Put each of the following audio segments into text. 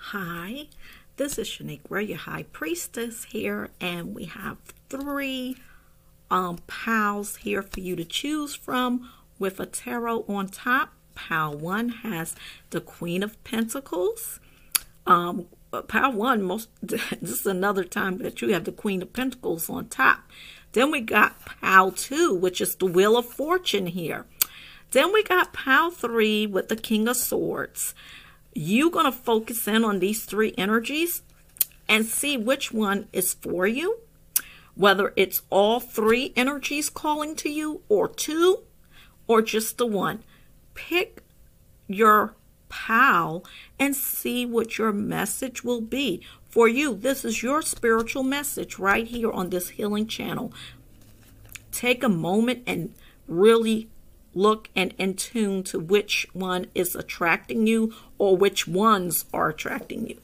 Hi, this is Shaniqua, your High Priestess here, and we have three piles here for you to choose from with a tarot on top. Pile 1 has the Queen of Pentacles. Pile 1, this is another time that you have the Queen of Pentacles on top. Then we got pile 2, which is the Wheel of Fortune here. Then we got pile 3 with the King of Swords. You're going to focus in on these three energies and see which one is for you, whether it's all three energies calling to you, or two, or just the one. Pick your pile and see what your message will be for you. This is your spiritual message right here on this healing channel. Take a moment and really look and in tune to which one is attracting you or which ones are attracting you.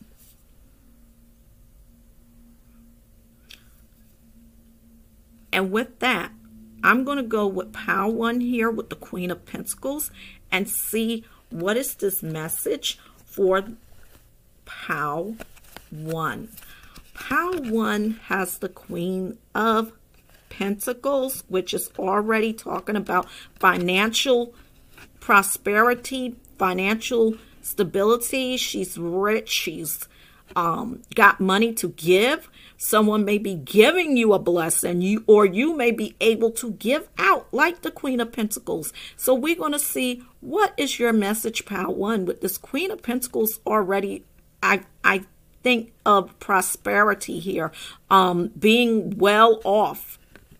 And with that, I'm going to go with pile 1 here with the Queen of Pentacles and see what is this message for pile 1. Pile 1 has the Queen of Pentacles, which is already talking about financial prosperity, financial stability. She's rich. She's got money to give. Someone may be giving you a blessing, you may be able to give out like the Queen of Pentacles. So we're going to see what is your message, pile 1, with this Queen of Pentacles already. I think of prosperity here, being well off.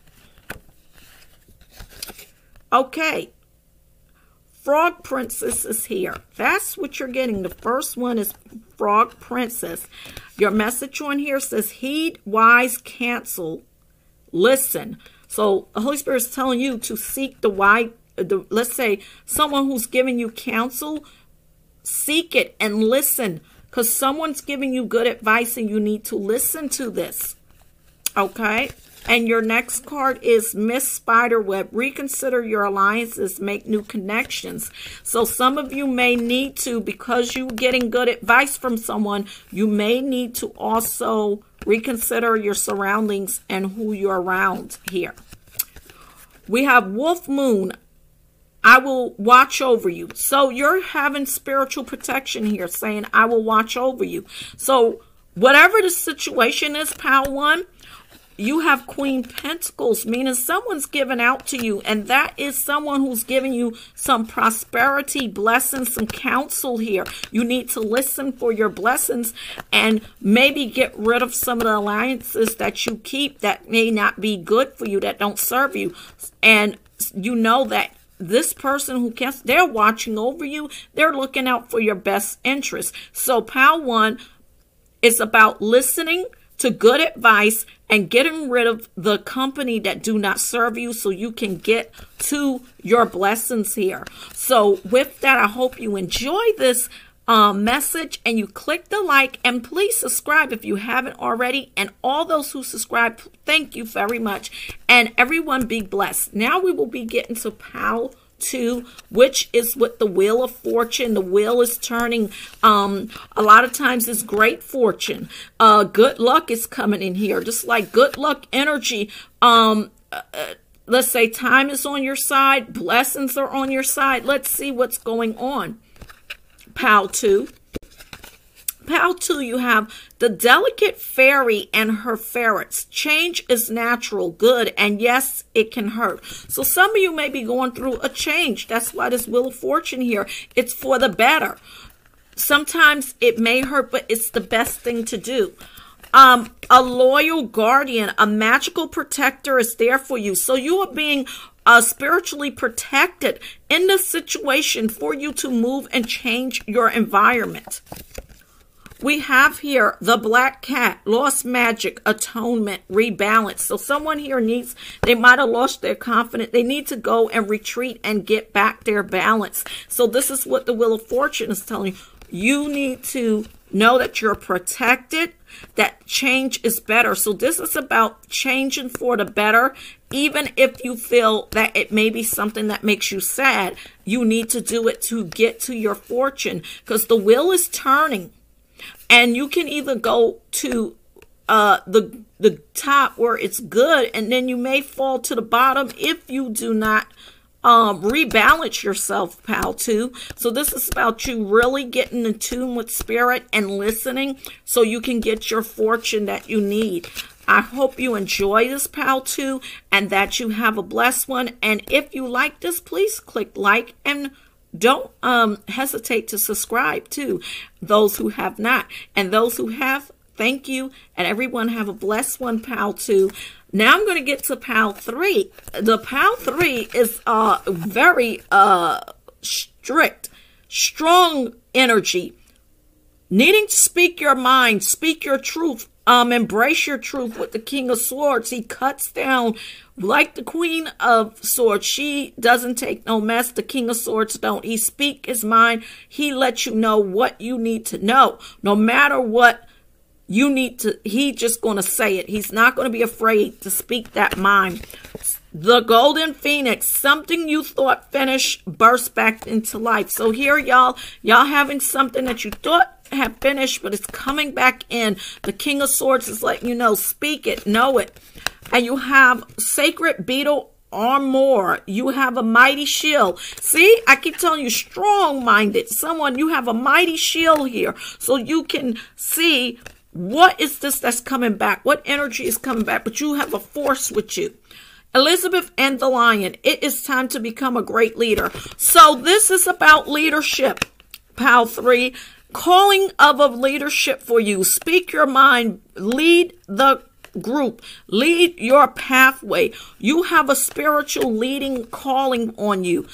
Okay, Frog Princess is here. That's what you're getting. The first one is Frog Princess. Your message on here says, heed wise counsel, listen. So the Holy Spirit is telling you to seek the wise, let's say someone who's giving you counsel, seek it and listen, because someone's giving you good advice and you need to listen to this. Okay? And your next card is Miss Spiderweb. Reconsider your alliances, make new connections. So some of you may need to, because you're getting good advice from someone, you may need to also reconsider your surroundings and who you're around here. We have Wolf Moon. I will watch over you. So you're having spiritual protection here, saying, I will watch over you. So whatever the situation is, pile 1, you have Queen Pentacles, meaning someone's giving out to you, and that is someone who's giving you some prosperity, blessings, some counsel here. You need to listen for your blessings and maybe get rid of some of the alliances that you keep that may not be good for you, that don't serve you. And you know that this person who cares, they're watching over you. They're looking out for your best interest. So pile 1 is about listening to good advice and getting rid of the company that do not serve you so you can get to your blessings here. So with that, I hope you enjoy this message and you click the like, and please subscribe if you haven't already. And all those who subscribe, thank you very much. And everyone be blessed. Now we will be getting to pile 2, which is with the Wheel of Fortune. The wheel is turning. A lot of times it's great fortune. Good luck is coming in here, just like good luck energy. Let's say time is on your side, blessings are on your side. Let's see what's going on. Pile 2. Pile 2, you have the Delicate Fairy and her ferrets. Change is natural, good, and yes, it can hurt. So some of you may be going through a change. That's why this Wheel of Fortune here, it's for the better. Sometimes it may hurt, but it's the best thing to do. A loyal guardian, a magical protector is there for you. So you are being spiritually protected in this situation for you to move and change your environment. We have here the Black Cat, lost magic, atonement, rebalance. So someone here needs, they might have lost their confidence. They need to go and retreat and get back their balance. So this is what the Wheel of Fortune is telling you. You need to know that you're protected, that change is better. So this is about changing for the better. Even if you feel that it may be something that makes you sad, you need to do it to get to your fortune, because the wheel is turning. And you can either go to the top where it's good, and then you may fall to the bottom if you do not rebalance yourself, pal, too. So this is about you really getting in tune with spirit and listening so you can get your fortune that you need. I hope you enjoy this, pal, too, and that you have a blessed one. And if you like this, please click like, and don't hesitate to subscribe too, those who have not. And those who have, thank you. And everyone have a blessed one, pal, too. Now I'm going to get to pal 3. The pal 3 is very strict, strong energy, needing to speak your mind, speak your truth, embrace your truth with the King of Swords. He cuts down like the Queen of Swords. She doesn't take no mess. The King of Swords don't. He speak his mind. He lets you know what you need to know. No matter what you need to, he just going to say it. He's not going to be afraid to speak that mind. The Golden Phoenix, something you thought finished burst back into life. So here, y'all having something that you thought have finished, but it's coming back in. The King of Swords is letting you know, speak it, know it. And you have Sacred Beetle Armor. You have a mighty shield. See, I keep telling you, strong-minded. Someone, you have a mighty shield here. So you can see what is this that's coming back? What energy is coming back? But you have a force with you. Elizabeth and the Lion. It is time to become a great leader. So this is about leadership, pal 3. Calling of leadership for you. Speak your mind. Lead the group. Lead your pathway. You have a spiritual leading calling on you.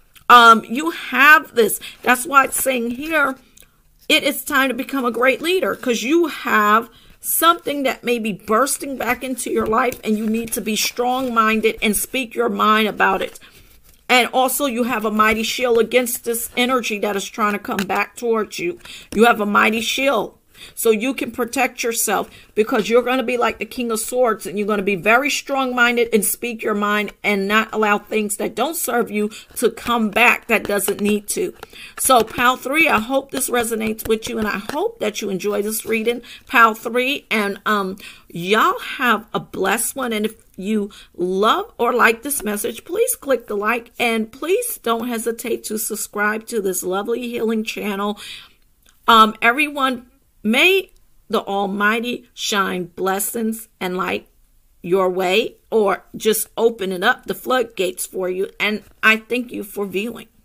You have this. That's why it's saying here, it is time to become a great leader, because you have something that may be bursting back into your life, and you need to be strong-minded and speak your mind about it. And also you have a mighty shield against this energy that is trying to come back towards you. You have a mighty shield. So you can protect yourself, because you're going to be like the King of Swords, and you're going to be very strong-minded and speak your mind and not allow things that don't serve you to come back that doesn't need to. So pal 3, I hope this resonates with you, and I hope that you enjoy this reading, pal 3. And y'all have a blessed one. And if you love or like this message, please click the like, and please don't hesitate to subscribe to this lovely healing channel. Everyone, may the Almighty shine blessings and light your way, or just opening up the floodgates for you. And I thank you for viewing.